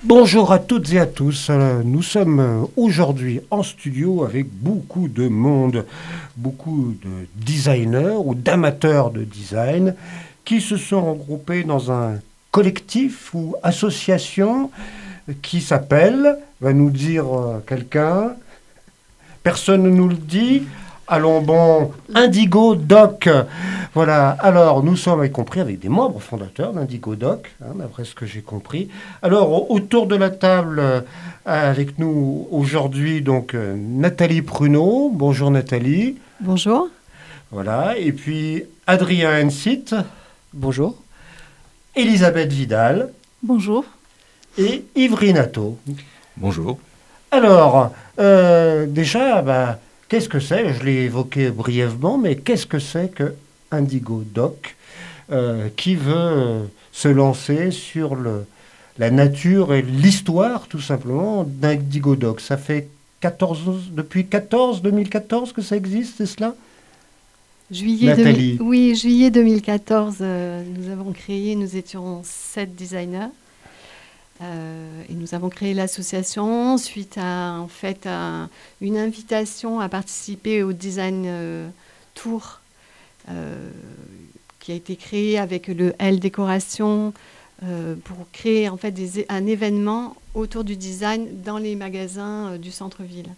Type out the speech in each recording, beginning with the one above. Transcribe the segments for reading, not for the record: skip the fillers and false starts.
Bonjour à toutes et à tous. Nous sommes aujourd'hui en studio avec beaucoup de monde, beaucoup de designers ou d'amateurs de design qui se sont regroupés dans un collectif ou association qui s'appelle, va nous dire quelqu'un, personne ne nous le dit. Allons bon, Indigo Doc. Voilà, alors nous sommes y compris avec des membres fondateurs d'Indigo Doc, d'après ce que j'ai compris. Alors autour de la table, avec nous aujourd'hui, donc Nathalie Pruneau. Bonjour Nathalie. Bonjour. Voilà, et puis Adrien Hensit. Bonjour. Elisabeth Vidal. Bonjour. Et Yves Rinato. Bonjour. Alors, déjà, qu'est-ce que c'est? Je l'ai évoqué brièvement, mais qu'est-ce que c'est que Indigo Doc qui veut se lancer sur la nature et l'histoire, tout simplement, d'Indigo Doc? Ça fait depuis 2014 que ça existe, c'est cela? Nathalie. Oui, juillet 2014, nous avons créé, nous étions 7 designers. Et nous avons créé l'association suite à une invitation à participer au Design Tour qui a été créé avec le L Décoration pour créer en fait un événement autour du design dans les magasins du centre-ville.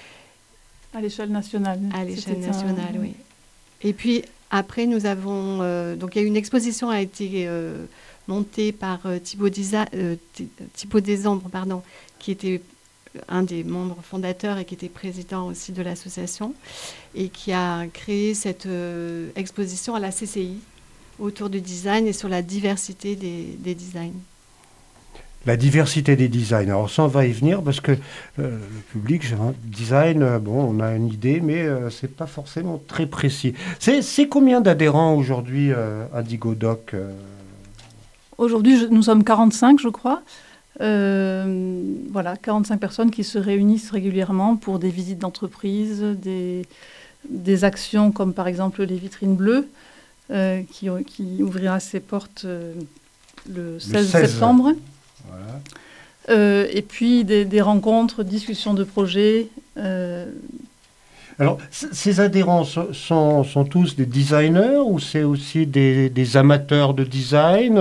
À l'échelle nationale. À l'échelle nationale, oui. Et puis après, nous avons donc il y a une exposition a été montée par Thibaut Desambres, qui était un des membres fondateurs et qui était président aussi de l'association, et qui a créé cette exposition à la CCI autour du design et sur la diversité des designs. La diversité des designs. Alors ça, on va y venir parce que le public, design, on a une idée, mais c'est pas forcément très précis. C'est combien d'adhérents aujourd'hui, Indigo Doc Aujourd'hui, nous sommes 45, je crois. 45 personnes qui se réunissent régulièrement pour des visites d'entreprise, des actions comme par exemple les vitrines bleues, qui ouvrira ses portes le 16 septembre. Voilà. Et puis des rencontres, discussions de projets. Alors, ces adhérents sont tous des designers ou c'est aussi des amateurs de design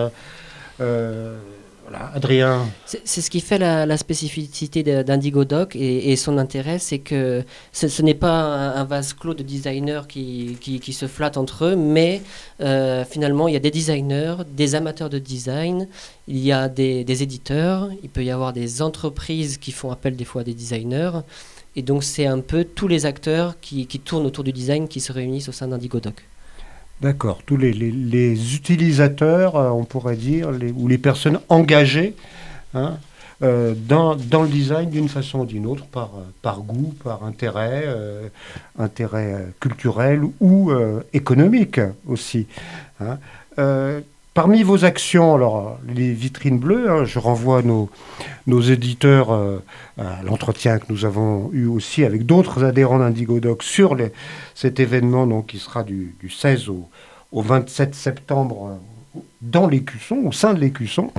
voilà, Adrien. C'est ce qui fait la spécificité d'Indigo Doc et son intérêt, c'est que ce n'est pas un vase clos de designers qui se flattent entre eux, mais finalement, il y a des designers, des amateurs de design, il y a des éditeurs, il peut y avoir des entreprises qui font appel des fois à des designers. Et donc, c'est un peu tous les acteurs qui tournent autour du design qui se réunissent au sein d'Indigo Doc. D'accord. Tous les utilisateurs, on pourrait dire, ou les personnes engagées dans le design d'une façon ou d'une autre, par goût, par intérêt culturel ou économique aussi. Parmi vos actions, alors les vitrines bleues, je renvoie nos éditeurs à l'entretien que nous avons eu aussi avec d'autres adhérents d'Indigo Doc sur cet événement donc, qui sera du 16 au 27 septembre dans l'Écusson, au sein de l'Écusson.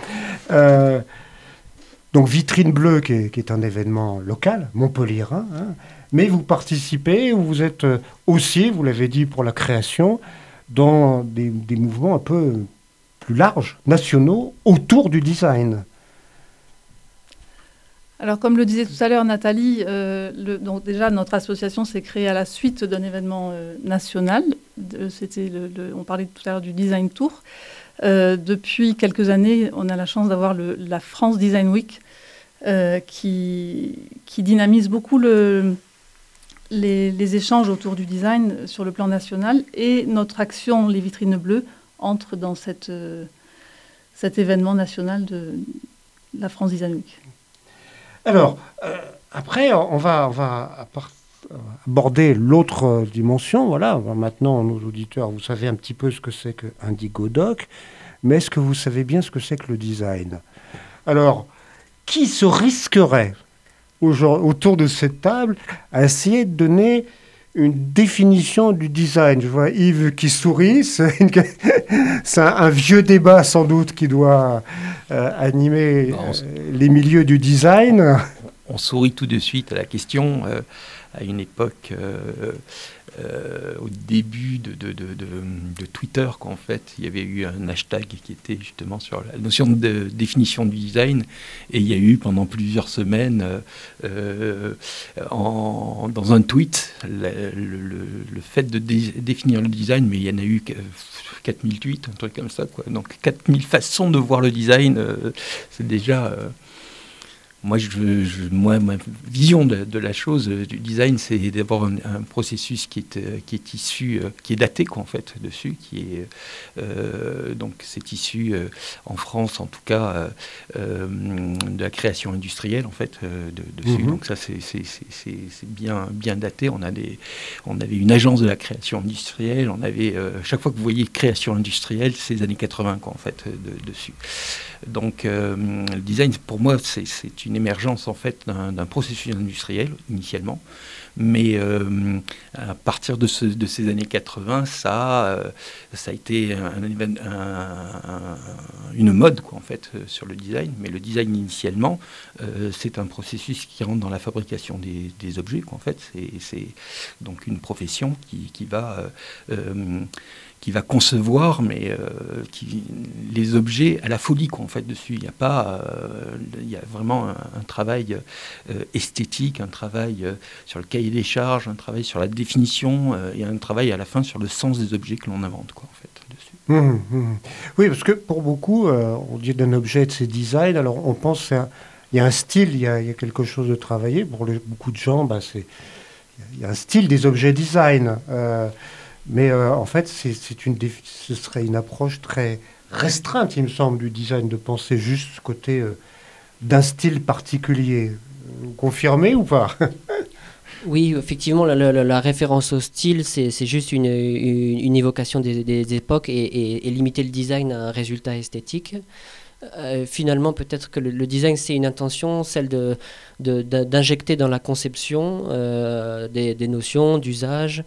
Donc Vitrine Bleue qui est un événement local, montpelliérain, mais vous participez, vous êtes aussi, vous l'avez dit, pour la création, dans des mouvements un peu plus larges, nationaux, autour du design. Alors, comme le disait tout à l'heure Nathalie, donc déjà, notre association s'est créée à la suite d'un événement national. On parlait tout à l'heure du Design Tour. Depuis quelques années, on a la chance d'avoir la France Design Week qui dynamise beaucoup les échanges autour du design sur le plan national. Et notre action, les vitrines bleues, entre dans cet événement national de la France Design Week. Alors, après, on va aborder l'autre dimension. Voilà, maintenant, nos auditeurs, vous savez un petit peu ce que c'est que Indigo Doc, mais est-ce que vous savez bien ce que c'est que le design? Alors, qui se risquerait autour de cette table à essayer de donner une définition du design. Je vois Yves qui sourit. C'est un vieux débat sans doute qui doit animer les milieux du design. On sourit tout de suite à la question. À une époque, au début de Twitter, en fait, il y avait eu un hashtag qui était justement sur la notion de définition du design, et il y a eu pendant plusieurs semaines, dans un tweet, le fait de définir le design, mais il y en a eu 4000 tweets, un truc comme ça, quoi. Donc 4000 façons de voir le design, c'est déjà... Moi, ma vision de la chose, du design, c'est d'avoir un processus qui est issu, qui est daté, quoi, en fait, dessus, donc c'est issu, en France, en tout cas, de la création industrielle, en fait, dessus. Donc ça, c'est bien daté. On avait une agence de la création industrielle. On avait, chaque fois que vous voyez création industrielle, c'est les années 80, quoi, en fait, dessus. Donc, le design, pour moi, c'est une émergence, en fait, d'un processus industriel, initialement. Mais à partir de ces années 80, ça a été une mode, quoi, en fait, sur le design. Mais le design, initialement, c'est un processus qui rentre dans la fabrication des objets, quoi, en fait. C'est donc une profession qui va concevoir, mais les objets à la folie, quoi, en fait, dessus. Il y a vraiment un travail esthétique, un travail sur le cahier des charges, un travail sur la définition, et un travail à la fin sur le sens des objets que l'on invente, quoi, en fait, dessus. Oui, parce que pour beaucoup, on dit d'un objet de ses designs, alors on pense qu'il y a un style, il y a quelque chose de travaillé. Pour beaucoup de gens, il y a un style des objets design. Mais en fait, ce serait une approche très restreinte, il me semble, du design, de penser juste ce côté d'un style particulier. Vous confirmez ou pas? Oui, effectivement, la référence au style, c'est juste une évocation des époques et limiter le design à un résultat esthétique. Finalement, peut-être que le design, c'est une intention, celle d'injecter dans la conception des notions d'usage,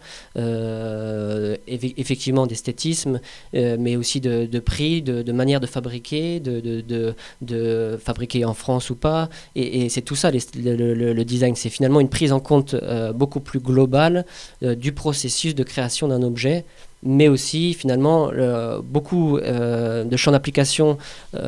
effectivement d'esthétisme, mais aussi de prix, de manière de fabriquer, de fabriquer en France ou pas. Et c'est tout ça, le design. C'est finalement une prise en compte beaucoup plus globale du processus de création d'un objet, mais aussi finalement beaucoup de champs d'application.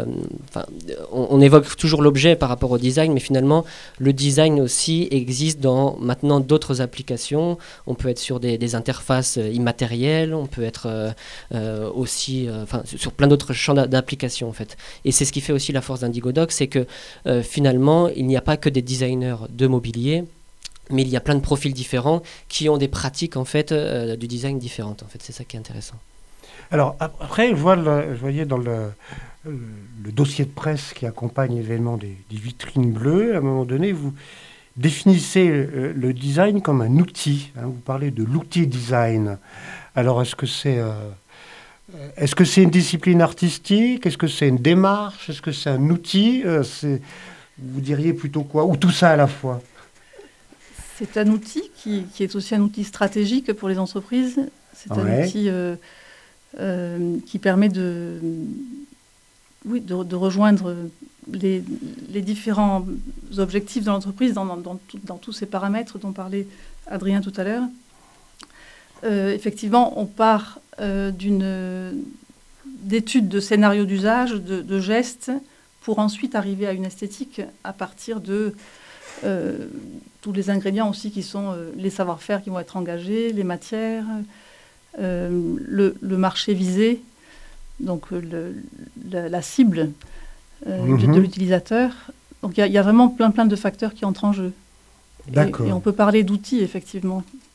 On évoque toujours l'objet par rapport au design, mais finalement le design aussi existe dans maintenant d'autres applications. On peut être sur des interfaces immatérielles, on peut être aussi sur plein d'autres champs d'application, en fait. Et c'est ce qui fait aussi la force d'IndigoDoc, c'est que finalement il n'y a pas que des designers de mobilier, mais il y a plein de profils différents qui ont des pratiques, en fait, du design différentes. En fait, c'est ça qui est intéressant. Alors, après, je voyais dans le dossier de presse qui accompagne l'événement des vitrines bleues, à un moment donné, vous définissez le design comme un outil. Vous parlez de l'outil design. Alors, est-ce que c'est une discipline artistique? Est-ce que c'est une démarche? Est-ce que c'est un outil? Vous diriez plutôt quoi? Ou tout ça à la fois? C'est un outil qui est aussi un outil stratégique pour les entreprises. C'est un outil qui permet de rejoindre les différents objectifs de l'entreprise dans tous ces paramètres dont parlait Adrien tout à l'heure. Effectivement, on part d'études de scénarios d'usage, de gestes, pour ensuite arriver à une esthétique à partir de tous les ingrédients aussi qui sont les savoir-faire qui vont être engagés, les matières, le marché visé, donc la cible de l'utilisateur. Donc il y a vraiment plein de facteurs qui entrent en jeu. D'accord. Et on peut parler d'outils, effectivement.